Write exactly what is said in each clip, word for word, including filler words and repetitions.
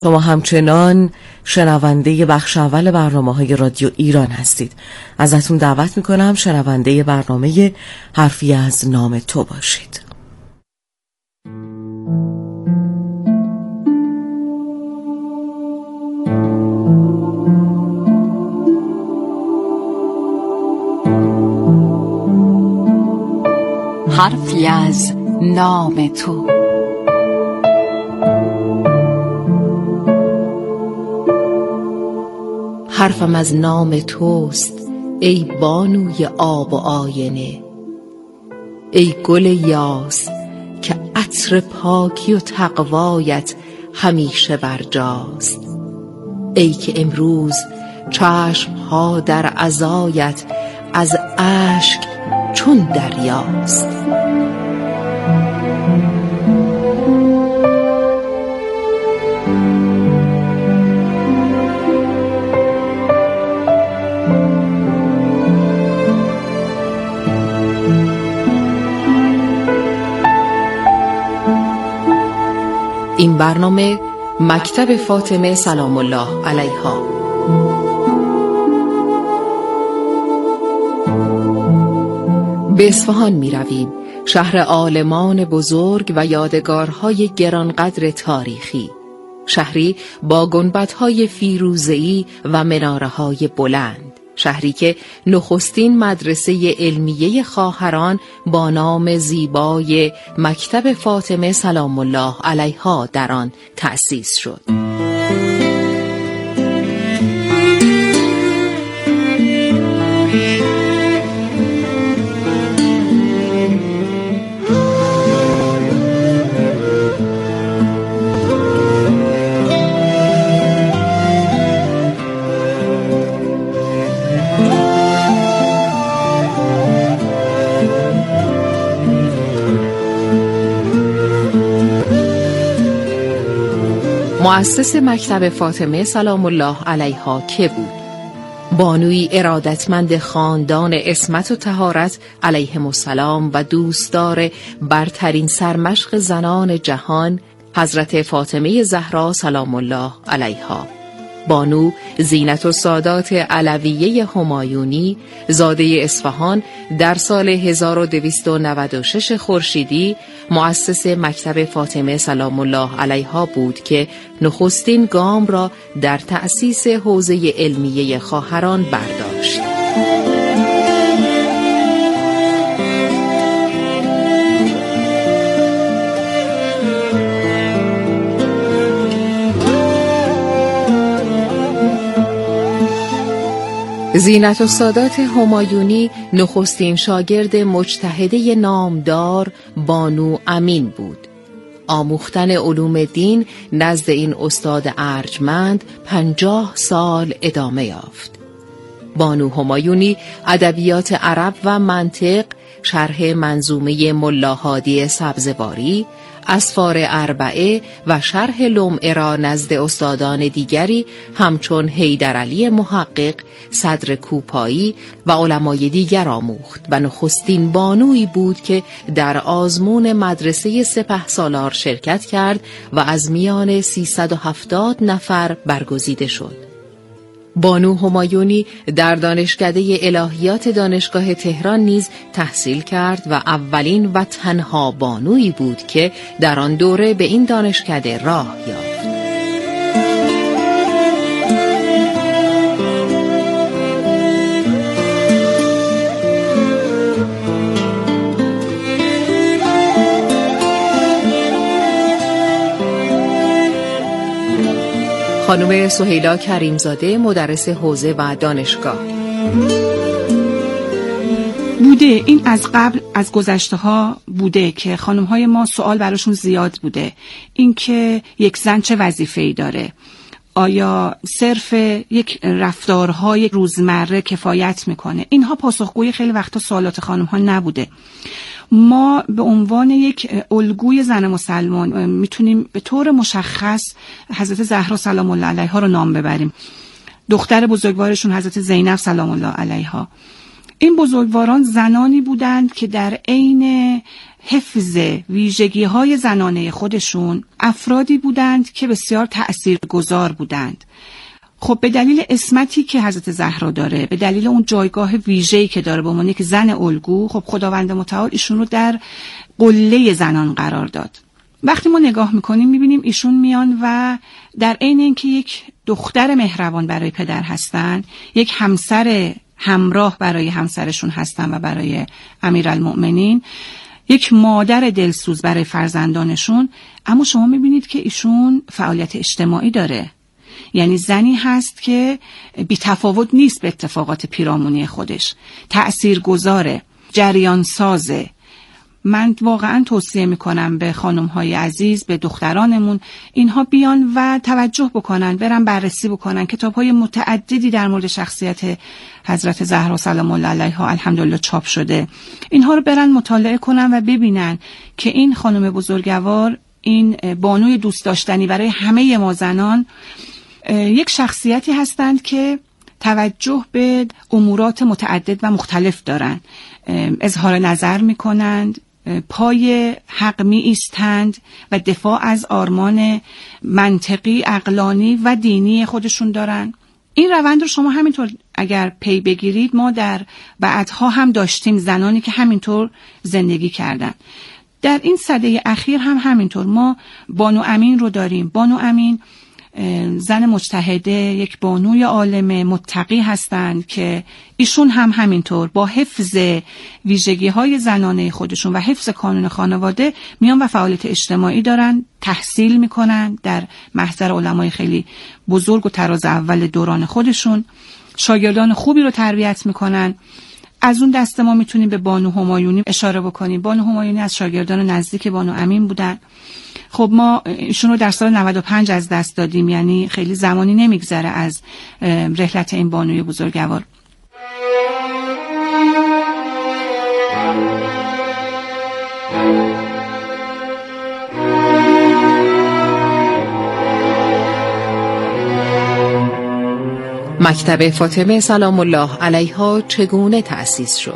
شما همچنان شنونده بخش اول برنامه‌های رادیو ایران هستید. ازتون دعوت میکنم شنونده برنامه حرفی از نام تو باشید. حرفی از نام تو. حرفم از نام توست ای بانوی آب و آینه، ای گل یاس که عطر پاکی و تقوایت همیشه برجاست، ای که امروز چشمها در عزایت از اشک چون دریاست. این برنامه مکتب فاطمه سلام الله علیها. به اصفهان می رویم، شهر عالمان بزرگ و یادگارهای گرانقدر تاریخی، شهری با گنبدهای فیروزه‌ای و مناره‌های بلند، شهری که نخستین مدرسه علمیه خواهران با نام زیبای مکتب فاطمه سلام الله علیها در آن تأسیس شد. مؤسس مکتب فاطمه سلام الله علیها که بود؟ بانوی ارادتمند خاندان عصمت و طهارت علیهم السلام و دوستدار برترین سرمشق زنان جهان حضرت فاطمه زهرا سلام الله علیها. بانو زینت السادات علویه همایونی زاده اصفهان در سال هزار و دویست و نود و شش خورشیدی مؤسس مکتب فاطمه سلام الله علیها بود که نخستین گام را در تأسیس حوزه علمیه خواهران برداشت. زینت السادات همایونی نخستین شاگرد مجتهده نامدار بانو امین بود. آموختن علوم دین نزد این استاد ارجمند پنجاه سال ادامه یافت. بانو همایونی ادبیات عرب و منطق، شرح منظومه ملا هادی سبزواری، اسفار اربعه و شرح لمعه را نزد استادان دیگری همچون حیدرعلی محقق، صدر کوپایی و علمای دیگر آموخت و نخستین بانویی بود که در آزمون مدرسه سپهسالار شرکت کرد و از میان سیصد و هفتاد نفر برگزیده شد. بانو همایونی در دانشکده الهیات دانشگاه تهران نیز تحصیل کرد و اولین و تنها بانویی بود که در آن دوره به این دانشکده راه یافت. خانم سهیلا کریمزاده مدرس حوزه و دانشگاه بوده. این از قبل از گذشته ها بوده که خانم های ما سوال براشون زیاد بوده، این که یک زن چه وظیفه‌ای داره، آیا صرف یک رفتارهای روزمره کفایت میکنه. اینها پاسخگوی خیلی وقتا سوالات خانم ها نبوده. ما به عنوان یک الگوی زن مسلمان میتونیم به طور مشخص حضرت زهرا سلام الله علیها رو نام ببریم، دختر بزرگوارشون حضرت زینب سلام الله علیها. این بزرگواران زنانی بودند که در عین حفظ ویژگی‌های زنانه خودشون افرادی بودند که بسیار تأثیرگذار بودند. خب به دلیل عصمتی که حضرت زهرا داره، به دلیل اون جایگاه ویژه‌ای که داره به عنوان یک زن الگو، خب خداوند متعال ایشون رو در قله زنان قرار داد. وقتی ما نگاه میکنیم میبینیم ایشون میان و در عین اینکه یک دختر مهربان برای پدر هستن، یک همسر همراه برای همسرشون هستن و برای امیرالمؤمنین، یک مادر دلسوز برای فرزندانشون. اما شما میبینید که ایشون فعالیت اجتماعی داره، یعنی زنی هست که بی تفاوت نیست به اتفاقات پیرامونی خودش، تأثیرگذاره، جریان سازه. من واقعا توصیه میکنم به خانم‌های عزیز، به دخترانمون، اینها بیان و توجه بکنن، برن بررسی بکنن. کتاب‌های متعددی در مورد شخصیت حضرت زهرا سلام الله علیها الحمدلله چاپ شده. اینها رو برن مطالعه کنن و ببینن که این خانم بزرگوار، این بانوی دوست داشتنی برای همه ما زنان، یک شخصیتی هستند که توجه به امورات متعدد و مختلف دارن، اظهار نظر میکنند، پای حق می ایستند و دفاع از آرمان منطقی، عقلانی و دینی خودشون دارن. این روند رو شما همینطور اگر پی بگیرید، ما در بعدها هم داشتیم زنانی که همینطور زندگی کردن. در این سده اخیر هم همینطور ما بانو امین رو داریم. بانو امین زن مجتهده، یک بانوی عالم متقی هستند که ایشون هم همینطور با حفظ ویژگی‌های زنانه خودشون و حفظ کانون خانواده میان و فعالیت اجتماعی دارن، تحصیل میکنن در محضر علمای خیلی بزرگ و تراز اول دوران خودشون، شاگردان خوبی رو تربیت میکنن. از اون دسته ما میتونیم به بانو همایونی اشاره بکنیم. بانو همایونی از شاگردان نزدیک بانو امین بودن. خب ما ایشون رو در سال نود و پنج از دست دادیم، یعنی خیلی زمانی نمیگذره از رحلت این بانوی بزرگوار. مکتب فاطمه سلام الله علیها چگونه تأسیس شد؟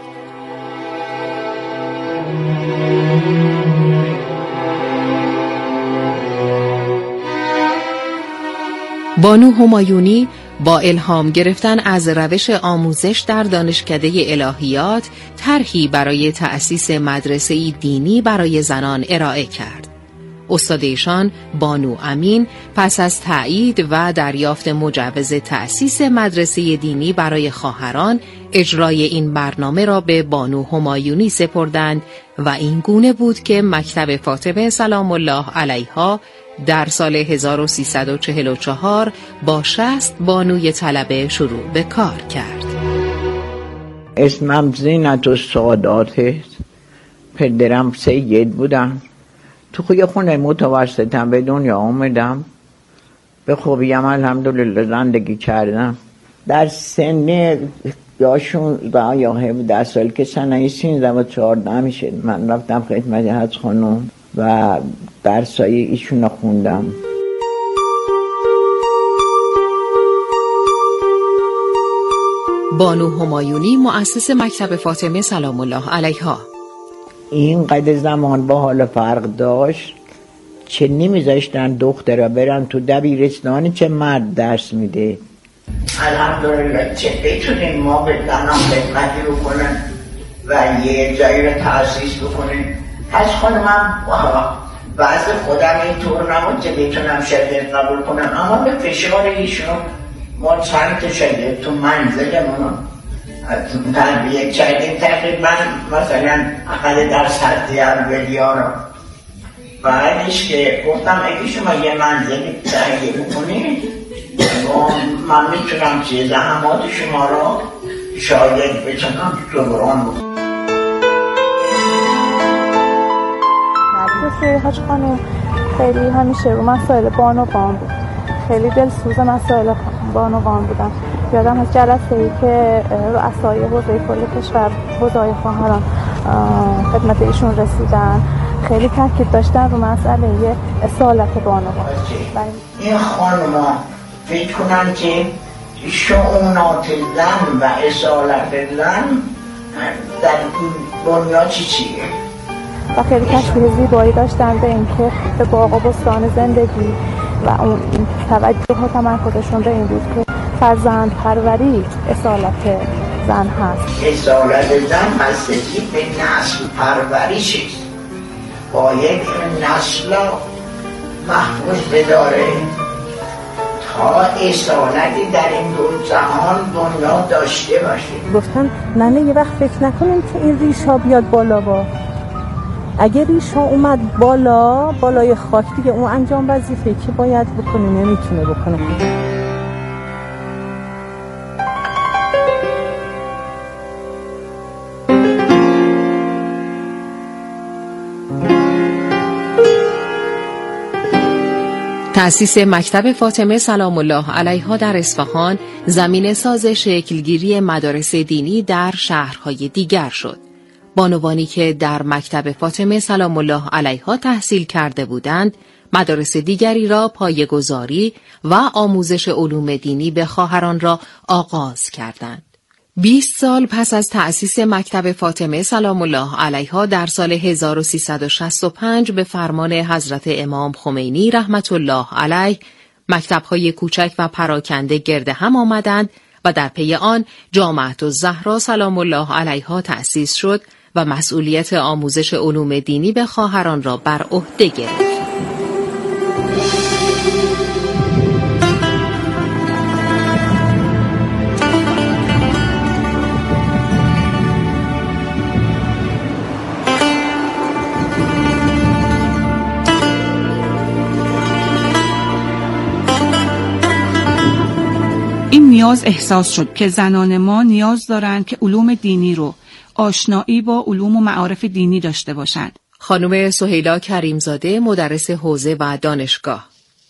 بانو همایونی با الهام گرفتن از روش آموزش در دانشکده الهیات طرحی برای تأسیس مدرسه دینی برای زنان ارائه کرد. استاد ایشان بانو امین پس از تایید و دریافت مجوز تأسیس مدرسه دینی برای خواهران، اجرای این برنامه را به بانو همایونی سپردند و این گونه بود که مکتب فاطمه سلام الله علیها در سال هزار و سیصد و چهل و چهار با شصت بانوی طلبه شروع به کار کرد. اسمم زینت السادات، پدرم سید بودن. تو خوی خونه متوسطم به دنیا آمدم، به خوبیم الحمدلله زندگی کردم. در سن یا شونزده یا هفده سال که سنه سیزده و چهارده میشه من رفتم خدمت حضرت خانم و درسای ایشون خوندم. بانو همایونی مؤسس مکتب فاطمه سلام الله علیها. این قدر زمان با حال فرق داشت چه نمیذاشتن دخترها برن تو دبیرستانی چه مرد درس میده. الحمدلله چه بتونیم ما به زنان خدمتی رو کنن و یه جایی رو تأسیس بکنیم. از خانمم بعض خودم اینطور نمون که بتونم شاگرد قبول کنم، اما به فشار ایشون ما چند تا شاگرد تو منزلمون تربیت کردیم، تقریبا مثلا اقل در سطح اولیه رو. بعدش که گفتم اگه شما یه منزلی تهیه بکنید من میتونم که زحمات شما رو شاگرد بتونم جبران بکنم. مدرسه حاج خانم خیلی همیشه رو مسائل بانوان بود، خیلی دلسوز مسائل بانوان بودن. یادم از جلسه ای که رؤسای حوزه کل کشور، حوزه‌های خواهران خدمت ایشون رسیدن، خیلی تاکید داشتن رو مسئله اصالت بانوان. این خانوما فکر کنن که شؤونات زن و اصالت زن در این دنیا چی چیه و خیلی تشبیه زیبایی داشتن به اینکه به باغ و بستان زندگی و اون توجه و تمرکزشون به این بود که فرزند پروری اصالت زن هست. اصالت زن بستگی به نسل پروریش است. باید نسل محفوظ بداره تا اصالتی در این دو جهان دنیا داشته باشه. گفتن ننه یه وقت فکر نکنیم که این ریشا بیاد بالا با اگه ریشا اومد بالا بالای خاک دیگه اون انجام وظیفه که باید بکنه نمیتونه بکنه. تأسیس مکتب فاطمه سلام الله علیها در اصفهان زمینه ساز شکلگیری مدارس دینی در شهرهای دیگر شد. بانوانی که در مکتب فاطمه سلام الله علیها تحصیل کرده بودند، مدارس دیگری را پایه‌گذاری و آموزش علوم دینی به خواهران را آغاز کردند. بیست سال پس از تأسیس مکتب فاطمه سلام الله علیها در سال هزار و سیصد و شصت و پنج به فرمان حضرت امام خمینی رحمت الله علیه مکتب‌های کوچک و پراکنده گرد هم آمدند و در پی آن جامعة الزهرا سلام الله علیها تأسیس شد و مسئولیت آموزش علوم دینی به خواهران را بر عهده گرفت. این نیاز احساس شد که زنان ما نیاز دارند که علوم دینی رو آشنایی با علوم و معارف دینی داشته باشند. خانم سهیلا کریمزاده مدرس حوزه و دانشگاه: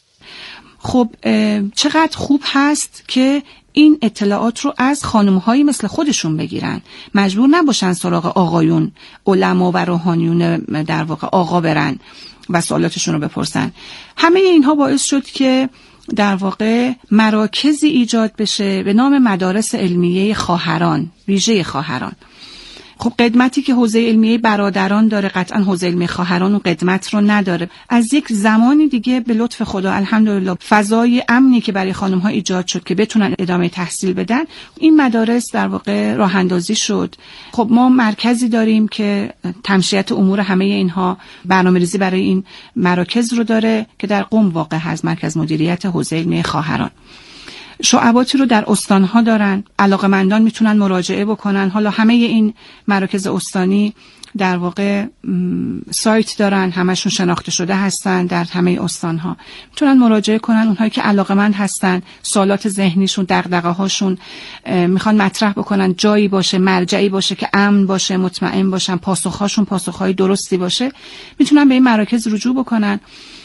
خب چقدر خوب هست که این اطلاعات رو از خانم‌هایی مثل خودشون بگیرن، مجبور نباشن سراغ آقایون علما و روحانیون در واقع آقا برن و سوالاتشون رو بپرسن. همه اینها باعث شد که در واقع مراکزی ایجاد بشه به نام مدارس علمیه خواهران، ویژه خواهران. خب قدمتی که حوزه علمیه برادران داره قطعا حوزه علمیه خواهران اون قدمت رو نداره. از یک زمانی دیگه به لطف خدا الحمدلله فضای امنی که برای خانم ها ایجاد شد که بتونن ادامه تحصیل بدن، این مدارس در واقع راه اندازی شد. خب ما مرکزی داریم که تمشیت امور همه اینها برنامه‌ریزی برای این مراکز رو داره که در قم واقع هست، مرکز مدیریت حوزه علمیه خواهران. شعباتی رو در استانها دارن، علاقمندان میتونن مراجعه بکنن. حالا همه این مراکز استانی در واقع سایت دارن، همشون شناخته شده هستن در همه استانها، میتونن مراجعه کنن. اونهایی که علاقمند هستن، سوالات ذهنیشون، دغدغه هاشون میخوان مطرح بکنن، جایی باشه، مرجعی باشه که امن باشه، مطمئن باشن، پاسخهاشون پاسخهای درستی باشه، میتونن به این مراکز رجوع بکنن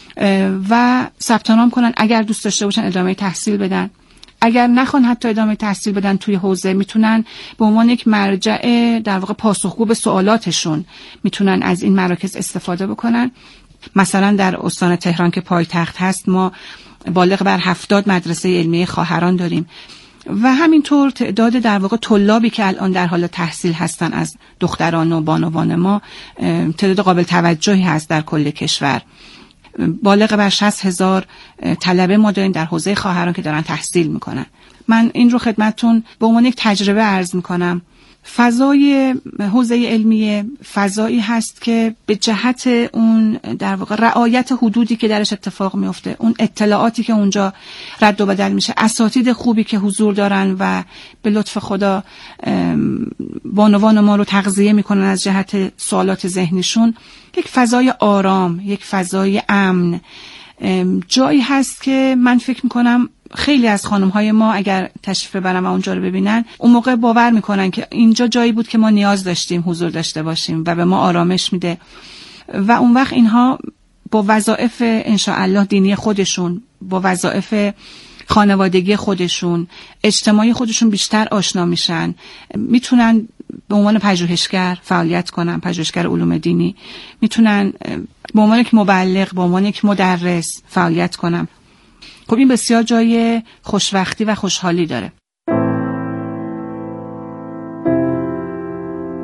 و ثبت نام کنن. اگر دوست داشته باشن ادامه تحصیل بدن، اگر نخوان حتی ادامه تحصیل بدن توی حوزه، میتونن به عنوان یک مرجع در واقع پاسخگو به سوالاتشون میتونن از این مراکز استفاده بکنن. مثلا در استان تهران که پایتخت هست، ما بالغ بر هفتاد مدرسه علمیه خواهران داریم و همینطور تعداد در واقع طلابی که الان در حال تحصیل هستن از دختران و بانوان ما تعداد قابل توجهی هست در کل کشور. بالغ بر شصت هزار طلبه ما داریم در حوزه خواهران که دارن تحصیل میکنن. من این رو خدمتتون به عنوان یک تجربه عرض میکنم. فضای حوزه علمیه فضایی هست که به جهت اون در واقع رعایت حدودی که درش اتفاق میفته، اون اطلاعاتی که اونجا رد و بدل میشه، اساتید خوبی که حضور دارن و به لطف خدا بانوان ما رو تغذیه میکنن از جهت سوالات ذهنیشون، یک فضای آرام، یک فضای امن، جایی هست که من فکر میکنم خیلی از خانم‌های ما اگر تشریف ببرن و اونجا رو ببینن، اون موقع باور میکنن که اینجا جایی بود که ما نیاز داشتیم حضور داشته باشیم و به ما آرامش میده و اون وقت اینها با وظایف انشاءالله دینی خودشون، با وظایف خانوادگی خودشون، اجتماعی خودشون بیشتر آشنا میشن، میتونن به عنوان پژوهشگر فعالیت کنن، پژوهشگر علوم دینی، میتونن به عنوان یک مبلغ، به عنوان یک مدرس فعالیت کنن. خب این بسیار جای خوشوقتی و خوشحالی داره.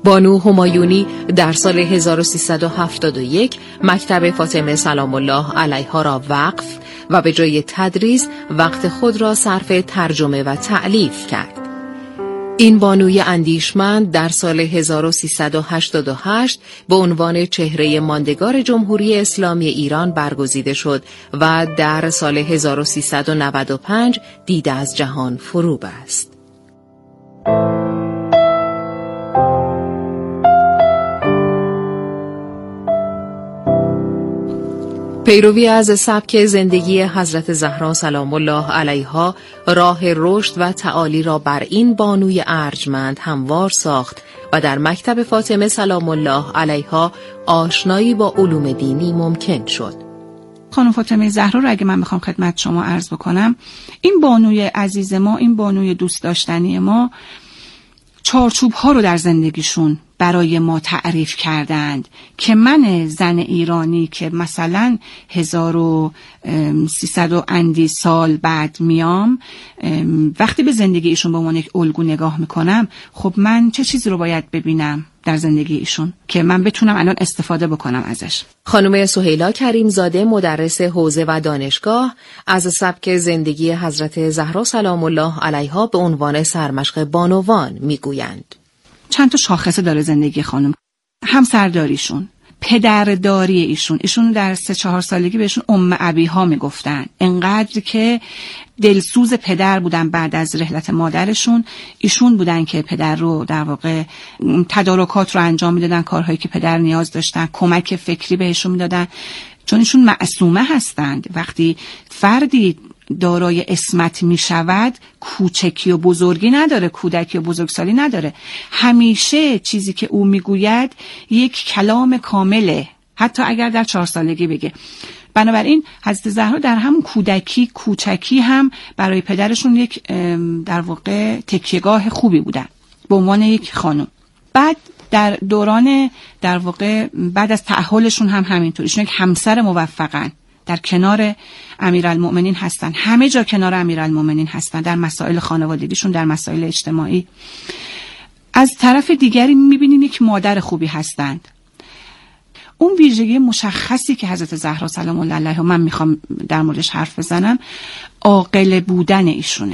بانو همایونی در سال هزار و سیصد و هفتاد و یک مکتب فاطمه سلام الله علیها را وقف و به جای تدریس وقت خود را صرف ترجمه و تألیف کرد. این بانوی اندیشمند در سال هزار و سیصد و هشتاد و هشت به عنوان چهره ماندگار جمهوری اسلامی ایران برگزیده شد و در سال هزار و سیصد و نود و پنج دیده از جهان فرو بست. پیروی از سبک زندگی حضرت زهرا سلام الله علیها راه رشد و تعالی را بر این بانوی ارجمند هموار ساخت و در مکتب فاطمه سلام الله علیها آشنایی با علوم دینی ممکن شد. خانم فاطمه زهرا رو اگه من بخوام خدمت شما عرض بکنم، این بانوی عزیز ما، این بانوی دوست داشتنی ما، چارچوب ها رو در زندگیشون برای ما تعریف کردند که من زن ایرانی که مثلا هزار و سیصد و اندی سال بعد میام، وقتی به زندگی ایشون به عنوان یک الگو نگاه میکنم، خب من چه چیزی رو باید ببینم در زندگی ایشون که من بتونم الان استفاده بکنم ازش. خانم سهیلا کریمزاده مدرس حوزه و دانشگاه از سبک زندگی حضرت زهرا سلام الله علیها به عنوان سرمشق بانوان میگویند. چند تا شاخصه داره زندگی خانم. همسرداریشون، پدرداری ایشون، ایشون در سه چهار سالگی بهشون ام ابیها میگفتن، انقدر که دلسوز پدر بودن. بعد از رحلت مادرشون ایشون بودن که پدر رو در واقع تدارکات رو انجام میدادن، کارهایی که پدر نیاز داشتن، کمک فکری بهشون میدادن، چون ایشون معصومه هستند. وقتی فردی دارای عصمت می شود، کوچکی و بزرگی نداره، کودکی و بزرگسالی نداره. همیشه چیزی که او میگوید یک کلام کامله، حتی اگر در چهار سالگی بگه. بنابراین حضرت زهرا در همون کودکی، کوچکی هم برای پدرشون یک در واقع تکیهگاه خوبی بودن به عنوان یک خانم. بعد در دوران در واقع بعد از تأهلشون هم همینطور، ایشون یک همسر موفقن، در کنار امیرالمؤمنین هستن، همه جا کنار امیرالمؤمنین هستن، در مسائل خانوادگیشون، در مسائل اجتماعی. از طرف دیگری میبینیم یک مادر خوبی هستند. اون ویژگی مشخصی که حضرت زهرا سلام الله علیها من میخوام در موردش حرف بزنم، عاقل بودن ایشونه.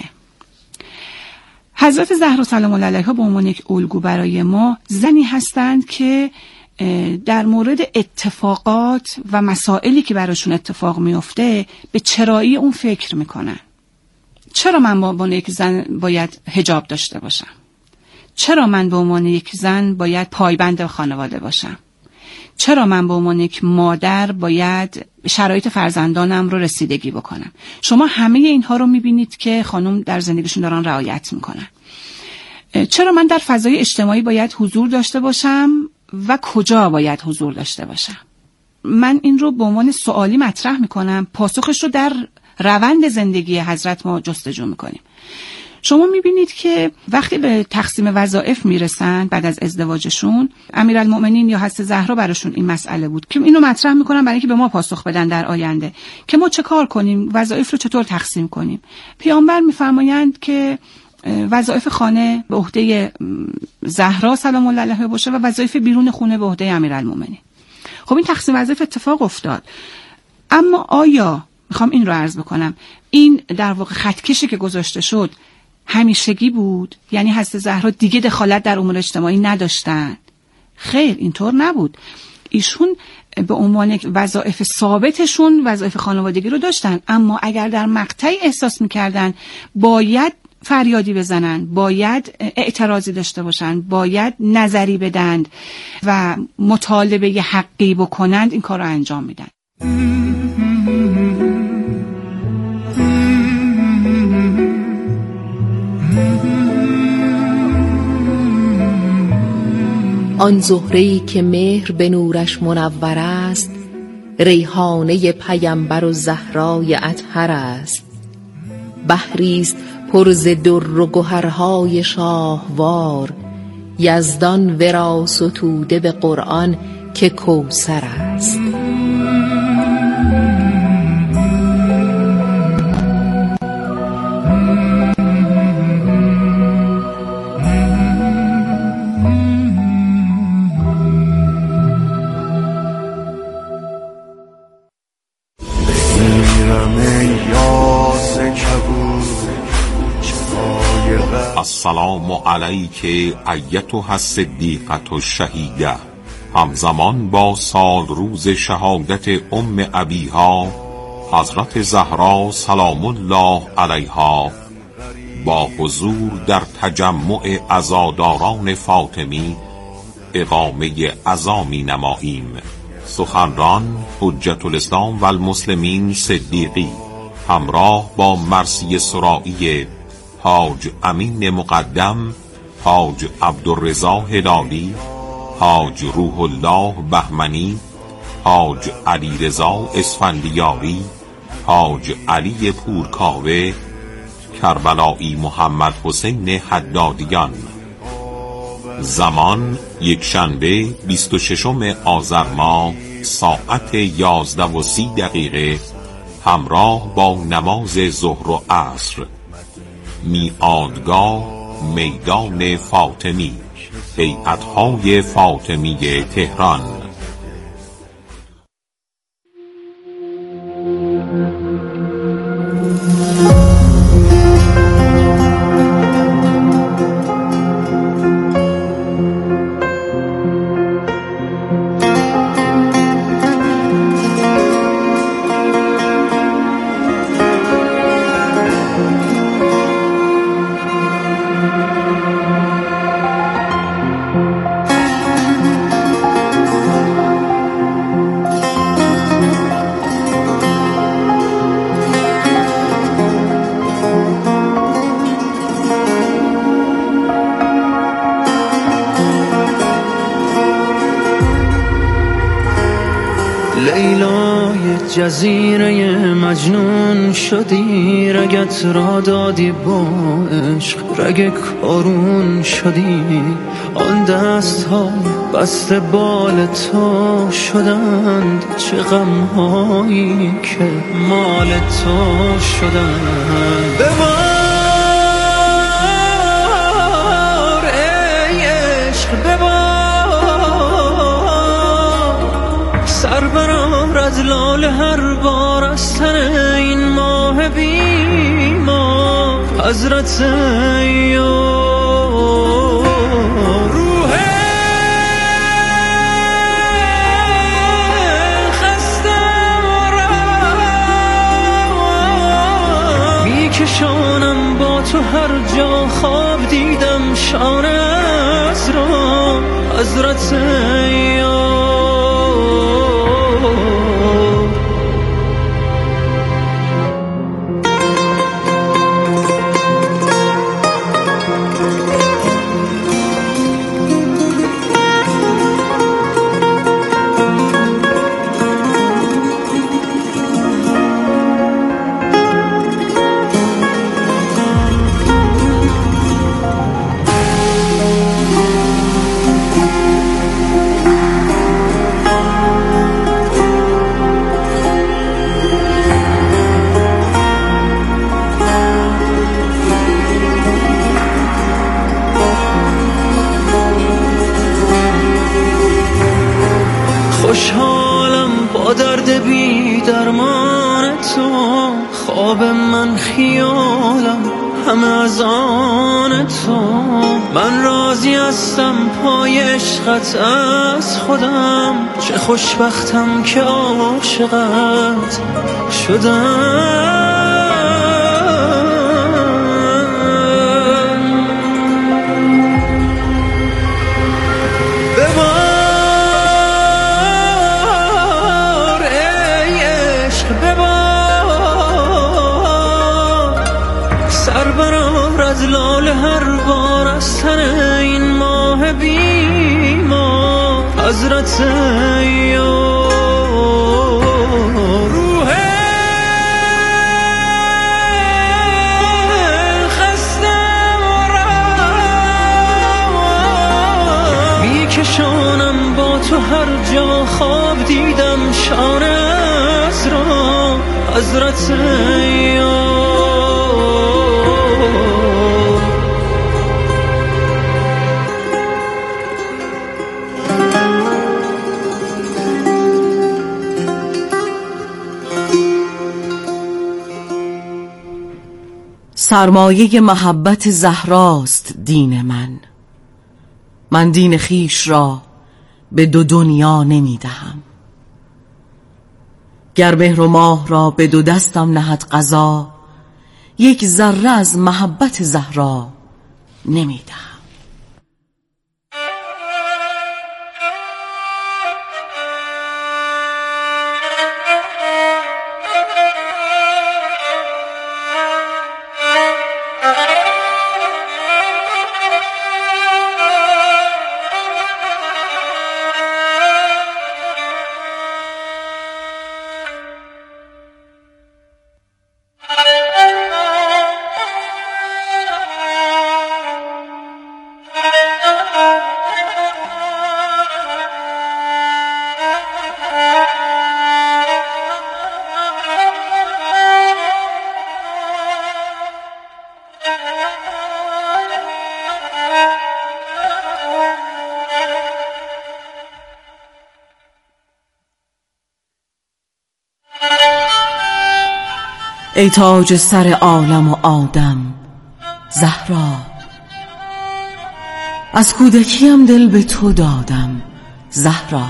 حضرت زهرا سلام الله علیها به عنوان یک الگو برای ما زنی هستند که در مورد اتفاقات و مسائلی که براشون اتفاق میفته به چرایی اون فکر میکنن. چرا من به عنوان یک زن باید حجاب داشته باشم؟ چرا من به عنوان یک زن باید پایبند خانواده باشم؟ چرا من به عنوان یک مادر باید شرایط فرزندانم رو رسیدگی بکنم؟ شما همه اینها رو میبینید که خانم در زندگیشون دارن رعایت میکنن. چرا من در فضای اجتماعی باید حضور داشته باشم و کجا باید حضور داشته باشم؟ من این رو به عنوان سوالی مطرح میکنم، پاسخش رو در روند زندگی حضرت ما جستجو میکنیم. شما میبینید که وقتی به تقسیم وظایف میرسن بعد از ازدواجشون، امیرالمؤمنین یا حضرت زهرا براشون این مسئله بود که اینو مطرح میکنن برای اینکه به ما پاسخ بدن در آینده که ما چه کار کنیم، وظایف رو چطور تقسیم کنیم. پیامبر میفرمایند که وظایف خانه به عهده زهرا سلام الله علیها باشه و وظایف بیرون خونه به عهده امیرالمؤمنین. خب این تقسیم وظایف اتفاق افتاد، اما آیا میخوام این رو عرض بکنم، این در واقع خطکشی که گذاشته شد همیشگی بود؟ یعنی حضرت زهرا دیگه دخالت در امور اجتماعی نداشتن؟ خیر، اینطور نبود. ایشون به عنوان وظایف ثابتشون وظایف خانوادگی رو داشتن، اما اگر در مقطعی احساس میکردن باید فریادی بزنن، باید اعتراضی داشته باشن، باید نظری بدند و مطالبه ی حقی بکنند، این کار رو انجام میدن. آن زهره‌ای که مهر به نورش منور است، ریحانه پیمبر و زهرای اطهر است. بحریست پر ز در و گهرهای شاهوار، یزدان ورا ستوده به قرآن که کوثر است. السلام علیک ایتها الصدیقة الشهیده. همزمان با سال روز شهادت ام ابیها حضرت زهرا سلام الله علیها با حضور در تجمع عزاداران فاطمی اقامه عزا می نماییم. سخنران حجت الاسلام و المسلمین صدیقی همراه با مرثیه سرایی حاج امین مقدم، حاج عبدالرضا هلالی، حاج روح الله بهمنی، حاج علی رضا اسفندیاری، حاج علی پورکاوه، کربلایی محمد حسین حدادیان. زمان یک شنبه بیست و ششم آذر ماه ساعت یازده و سی دقیقه همراه با نماز ظهر و عصر. میعادگاه میدان فاطمی، هیئت‌های فاطمی تهران. لیلای جزیره مجنون شدی، رگت را دادی با عشق رگ کارون شدی. آن دست ها بسته بال تو شدند، چه غم هایی که مال تو شدند. ببار ای عشق ببار، سر برآر از لاله هر بار از تن این ماه بیمار. حضرت ایار روح خستم را میکشانم با تو هر جا خواب دیدم شانه از را. حضرت ایار خوشحالم با درد بی درمان تو، خواب من خیالم همه از آن تو. من راضی هستم پای عشقت از خودم، چه خوشبختم که عاشقت شدم. از لاله هر بار از تن این ماه بیمار. حضرت ایار روح خستم را میکشانم با تو هر جا خواب دیدم شانه از را. حضرت ایار سرمایه محبت زهراست دین من. من دین خیش را به دو دنیا نمی دهم. گر مهر و ماه را به دو دستم نهد قضا، یک ذره از محبت زهرا نمی دهم. ای تاج سر عالم و آدم زهرا، از کودکیم دل به تو دادم زهرا.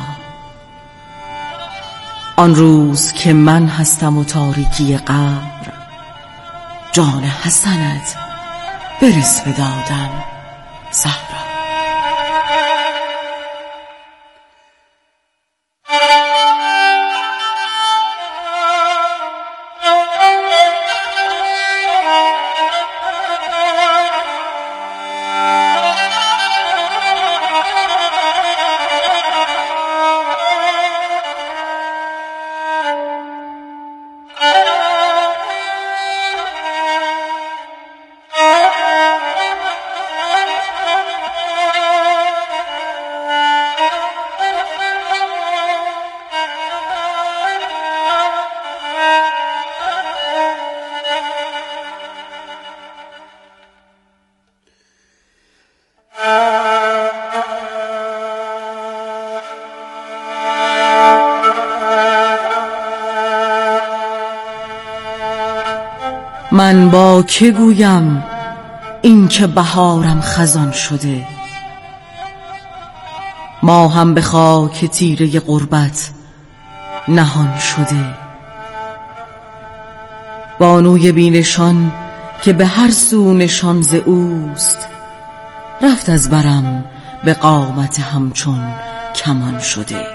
آن روز که من هستم و تاریکی قبر، جان حسنت برس بدادم زهرا. من با که گویم این که بهارم خزان شده، ما هم به خاک تیره غربت نهان شده. بانوی بینشان که به هر سو نشان ز اوست، رفت از برم به قامت همچون کمان شده.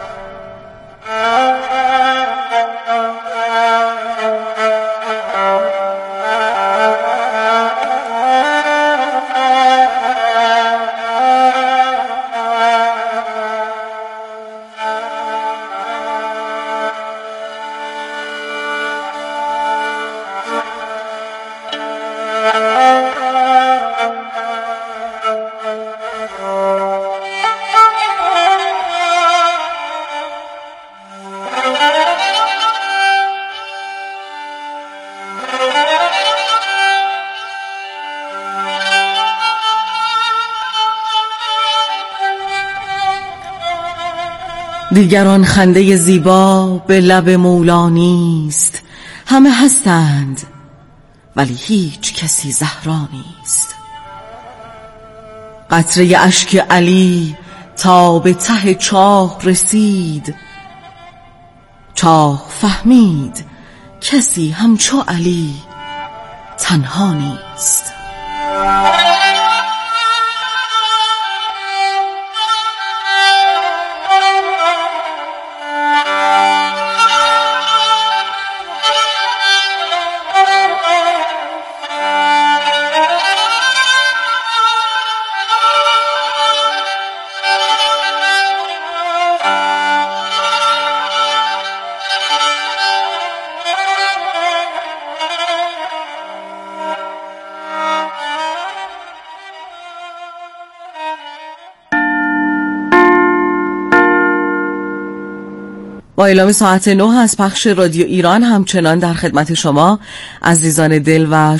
دیگران خنده زیبا به لب مولا نیست، همه هستند ولی هیچ کسی زهرا نیست. قطره اشک علی تا به ته چاه رسید، چاه فهمید کسی همچو علی تنها نیست. با اعلام ساعت نه از پخش رادیو ایران همچنان در خدمت شما عزیزان دل و